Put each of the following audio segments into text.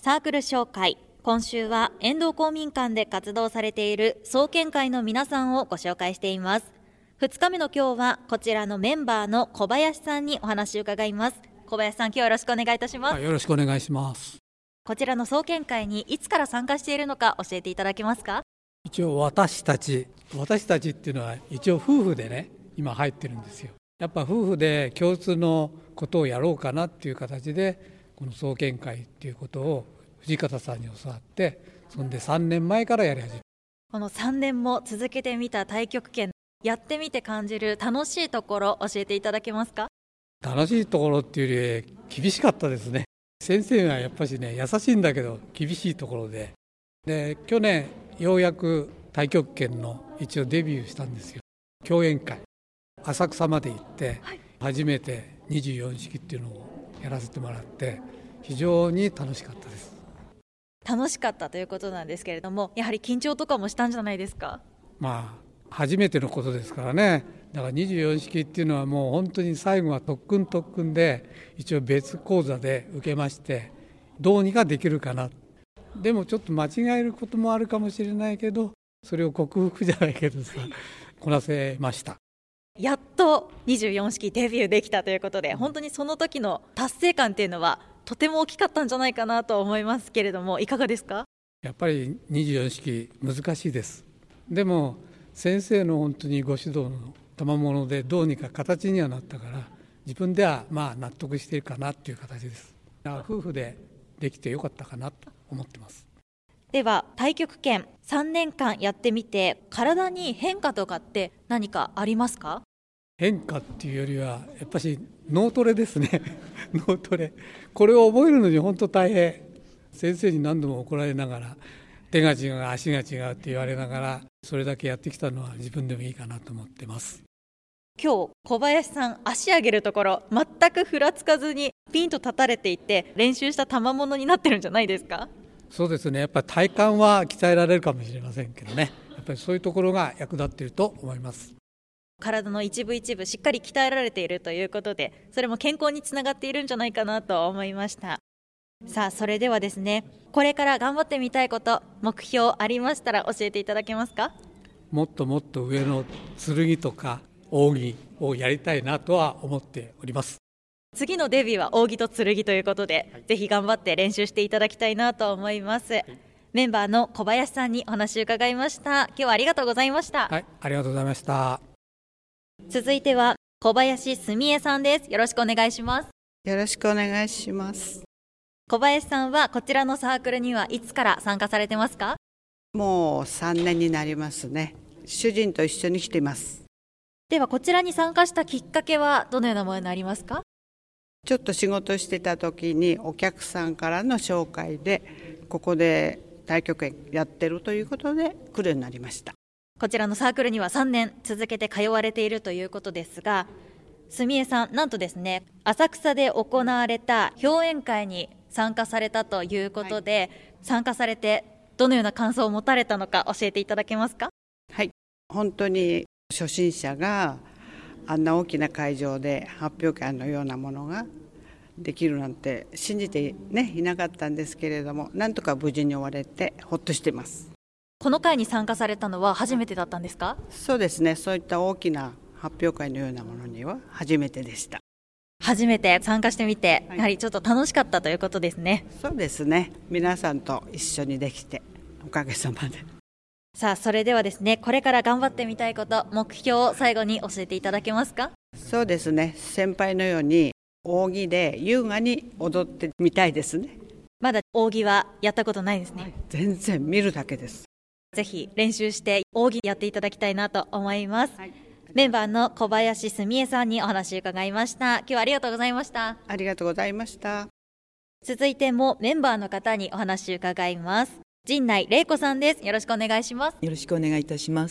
サークル紹介。今週は遠藤公民館で活動されている創建会の皆さんをご紹介しています。2日目の今日はこちらのメンバーの小林さんにお話を伺います。小林さん、今日はよろしくお願いいたします。 よろしくお願いします。 こちらの創建会にいつから参加しているのか教えていただけますか？ 一応私たちっていうのは一応夫婦でね今入ってるんですよ。やっぱ夫婦で共通のことをやろうかなっていう形でこの創建会っていうことを藤方さんに教わって、そんで3年前からやり始めた。 この3年も続けてみた太極拳、やってみて感じる楽しいところ教えていただけますか？ 楽しいところっていうより厳しかったですね。先生がやっぱしね優しいんだけど厳しいところで、去年ようやく太極拳の一応デビューしたんですよ。共演会浅草まで行って、初めて24式っていうのをやらせてもらって非常に楽しかったです。 楽しかったということなんですけれども、やはり緊張とかもしたんじゃないですか？ 初めてのことですからね。だから24式っていうのはもう本当に最後は特訓で一応別講座で受けまして、どうにかできるかな。でもちょっと間違えることもあるかもしれないけど、それを克服じゃないけどさこなせました。 やっと24式デビューできたということで、本当にその時の達成感っていうのはとても大きかったんじゃないかなと思いますけれども、いかがですか？ やっぱり24式難しいです。でも先生の本当にご指導の賜物でどうにか形にはなったから、自分では納得しているかなっていう形です。夫婦でできてよかったかなと思ってます。 では太極拳3年間やってみて体に変化とかって何かありますか？ 変化っていうよりはやっぱし脳トレですね脳トレ、これを覚えるのに本当大変。先生に何度も怒られながら、手が違う足が違うって言われながら、それだけやってきたのは自分でもいいかなと思ってます。 今日小林さん、足上げるところ全くふらつかずにピンと立たれていて、練習した賜物になってるんじゃないですか？ そうですね。やっぱり体幹は鍛えられるかもしれませんけどね、やっぱりそういうところが役立っていると思います。 体の一部一部しっかり鍛えられているということで、それも健康につながっているんじゃないかなと思いました。さあ、それではですね、これから頑張ってみたいこと、目標ありましたら教えていただけますか？ もっともっと上の剣とか扇をやりたいなとは思っております。 次のデビューは扇と剣ということで、ぜひ頑張って練習していただきたいなと思います。メンバーの小林さんにお話を伺いました。今日はありがとうございました。 ありがとうございました。 続いては小林澄江さんです。よろしくお願いします。 よろしくお願いします。 小林さんはこちらのサークルにはいつから参加されてますか？ もう3年になりますね。主人と一緒に来ています。 ではこちらに参加したきっかけはどのようなものになりますか？ ちょっと仕事してた時にお客さんからの紹介で、ここで太極拳やってるということで来るようになりました。 こちらのサークルには3年続けて通われているということですが、澄江さん、なんとですね、浅草で行われた表演会に参加されたということで、参加されてどのような感想を持たれたのか教えていただけますか？ はい、本当に初心者があんな大きな会場で発表会のようなものができるなんて信じて、いなかったんですけれども、なんとか無事に終われてほっとしています。 この会に参加されたのは初めてだったんですか？ そうですね。そういった大きな発表会のようなものには初めてでした。 初めて参加してみて、やはりちょっと楽しかったということですね。 そうですね。皆さんと一緒にできておかげさまで。 さあ、それではですね、これから頑張ってみたいこと、目標を最後に教えていただけますか？ そうですね。先輩のように扇で優雅に踊ってみたいですね。 まだ扇はやったことないですね。 全然見るだけです。 ぜひ練習して扇やっていただきたいなと思います。メンバーの小林澄江さんにお話を伺いました。今日はありがとうございました。 ありがとうございました。 続いてもメンバーの方にお話を伺います。陣内玲子さんです。よろしくお願いします。 よろしくお願いいたします。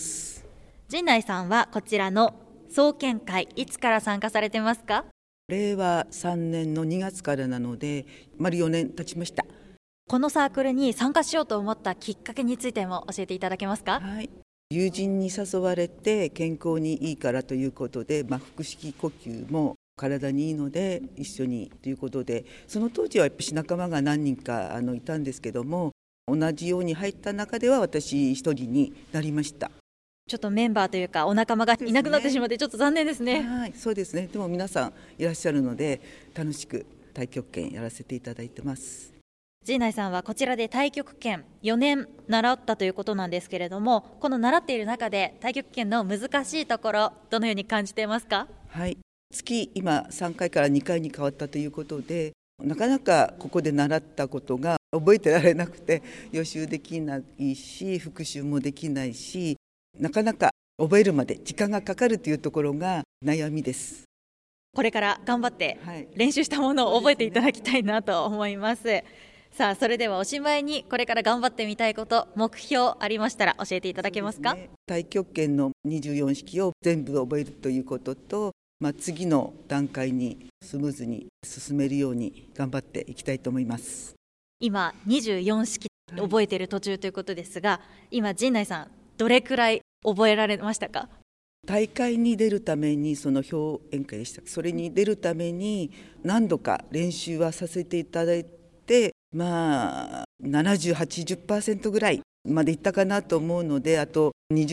陣内さんはこちらの創建会、いつから参加されてますか？ 令和3年の2月からなので丸4年経ちました。 このサークルに参加しようと思ったきっかけについても教えていただけますか？ はい、友人に誘われて健康にいいからということで、腹式呼吸も体にいいので一緒にということで、その当時はやっぱり仲間が何人かいたんですけども、同じように入った中では私一人になりました。 ちょっとメンバーというかお仲間がいなくなってしまってちょっと残念ですね。 はい、そうですね。でも皆さんいらっしゃるので楽しく太極拳やらせていただいてます。 陣内さんはこちらで太極拳4年習ったということなんですけれども、この習っている中で太極拳の難しいところ、どのように感じていますか？ はい、月今3回から2回に変わったということで、なかなかここで習ったことが覚えてられなくて予習できないし復習もできないし、なかなか覚えるまで時間がかかるというところが悩みです。 これから頑張って練習したものを覚えていただきたいなと思います。さあ、それではおしまいにこれから頑張ってみたいこと、目標ありましたら教えていただけますか？ 太極拳の24式を全部覚えるということと、次の段階にスムーズに進めるように頑張っていきたいと思います。 今24式覚えている途中ということですが、今陣内さんどれくらい覚えられましたか？ 大会に出るために、その表演会でした、それに出るために何度か練習はさせていただいて、70、80% ぐらいまでいったかなと思うので、あと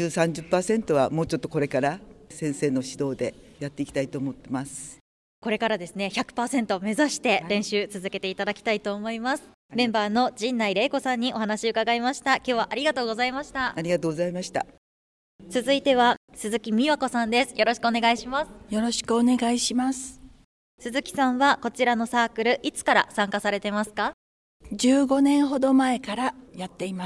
20-30% はもうちょっとこれから先生の指導でやっていきたいと思ってます。 これからですね 100% 目指して練習続けていただきたいと思います。メンバーの陣内玲子さんにお話を伺いました。今日はありがとうございました。 ありがとうございました。 続いては鈴木美和子さんです。よろしくお願いします。 よろしくお願いします。 鈴木さんはこちらのサークルいつから参加されてますか ？15年ほど前からやっています。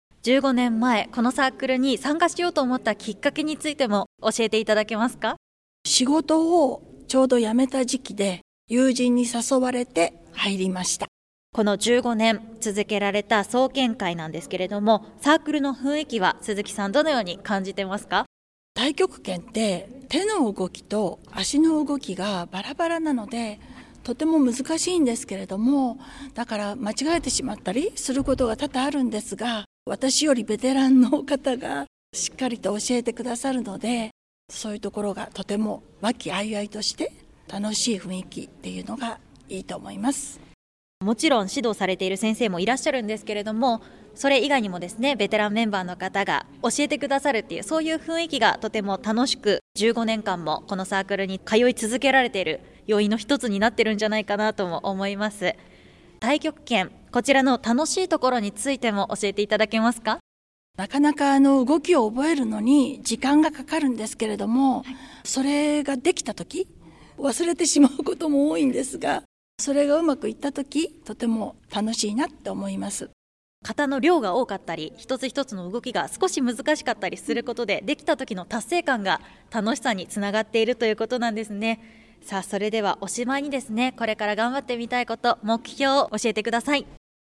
15年前、このサークルに参加しようと思ったきっかけについても教えていただけますか？ 仕事をちょうど辞めた時期で友人に誘われて入りました。 この15年続けられた総見会なんですけれども、サークルの雰囲気は鈴木さんどのように感じてますか？ 太極拳って手の動きと足の動きがバラバラなのでとても難しいんですけれども、だから間違えてしまったりすることが多々あるんですが、私よりベテランの方がしっかりと教えてくださるので、そういうところがとても和気あいあいとして楽しい雰囲気っていうのがいいと思います。 もちろん指導されている先生もいらっしゃるんですけれども、それ以外にもですね、ベテランメンバーの方が教えてくださるっていう、そういう雰囲気がとても楽しく、15年間もこのサークルに通い続けられている要因の一つになってるんじゃないかなとも思います。太極拳、こちらの楽しいところについても教えていただけますか？ なかなか動きを覚えるのに時間がかかるんですけれども、それができた時忘れてしまうことも多いんですが、それがうまくいった時とても楽しいなって思います。 型の量が多かったり、一つ一つの動きが少し難しかったりすることで、できた時の達成感が楽しさにつながっているということなんですね。さあ、それではおしまいにですね、これから頑張ってみたいこと、目標を教えてください。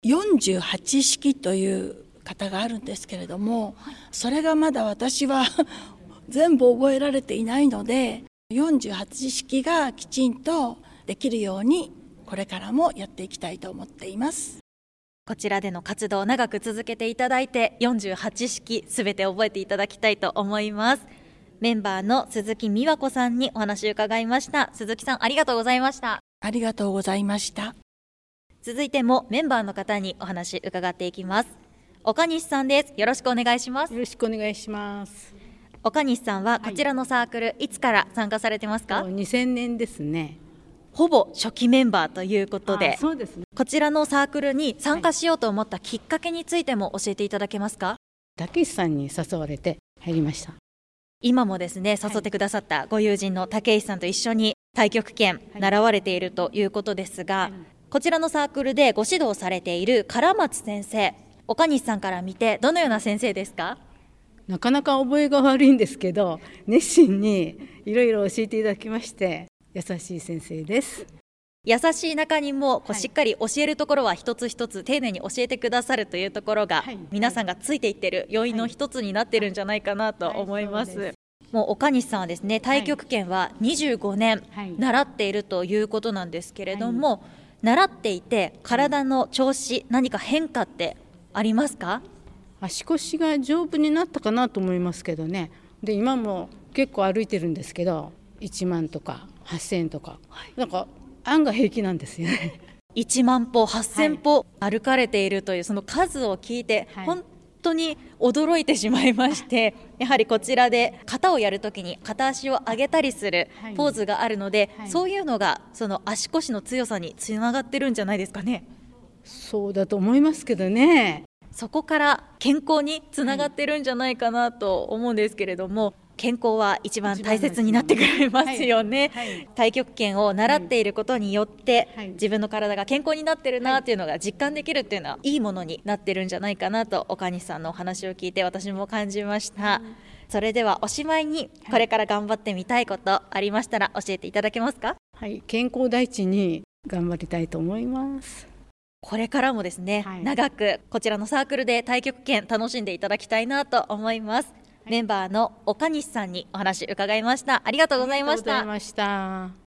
48式という型があるんですけれども、それがまだ私は全部覚えられていないので、48式がきちんとできるようにこれからもやっていきたいと思っています。 こちらでの活動を長く続けていただいて、48式すべて覚えていただきたいと思います。メンバーの鈴木美和子さんにお話を伺いました。鈴木さん、ありがとうございました。 ありがとうございました。 続いてもメンバーの方にお話伺っていきます。岡西さんです。よろしくお願いします。 よろしくお願いします。 岡西さんはこちらのサークル、いつから参加されてますか ？2000年ですね。 ほぼ初期メンバーということで、 そうですね。 こちらのサークルに参加しようと思ったきっかけについても教えていただけますか？ 竹石さんに誘われて入りました。 今もですね、誘ってくださったご友人の竹石さんと一緒に太極拳習われているということですが、こちらのサークルでご指導されている唐松先生、岡西さんから見てどのような先生ですか？ なかなか覚えが悪いんですけど、熱心にいろいろ教えていただきまして優しい先生です。 優しい中にもしっかり教えるところは一つ一つ丁寧に教えてくださるというところが、皆さんがついていってる要因の一つになってるんじゃないかなと思います。もう岡西さんはですね、太極拳は25年習っているということなんですけれども、習っていて体の調子、何か変化ってありますか？ 足腰が丈夫になったかなと思いますけどね。で今も結構歩いてるんですけど、1万とか 8000円とか、なんか案が平気なんですよね。 1万歩8000歩歩かれているというその数を聞いて、本当に驚いてしまいまして、やはりこちらで型をやるときに片足を上げたりするポーズがあるので、そういうのがその足腰の強さにつながってるんじゃないですかね。 そうだと思いますけどね。 そこから健康につながってるんじゃないかなと思うんですけれども、健康は一番大切になってくれますよね。太極拳を習っていることによって、自分の体が健康になってるなっていうのが実感できるっていうのはいいものになってるんじゃないかなと、岡西さんのお話を聞いて私も感じました。それではおしまいに、これから頑張ってみたいことありましたら教えていただけますか？ はい、健康第一に頑張りたいと思います。 これからもですね、長くこちらのサークルで太極拳楽しんでいただきたいなと思います。メンバーの岡西さんにお話伺いました。ありがとうございました。